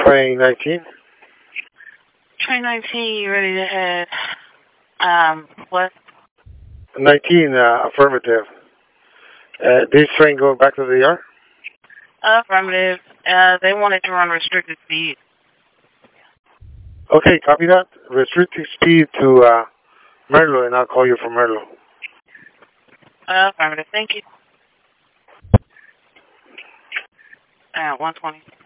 train 19. Train 19, you ready to head? What? 19, affirmative. This train going back to the yard? Affirmative. They wanted to run restricted speed. Okay, copy that. Restricting speed to Merlo, and I'll call you from Merlo. Affirmative. Thank you. 120.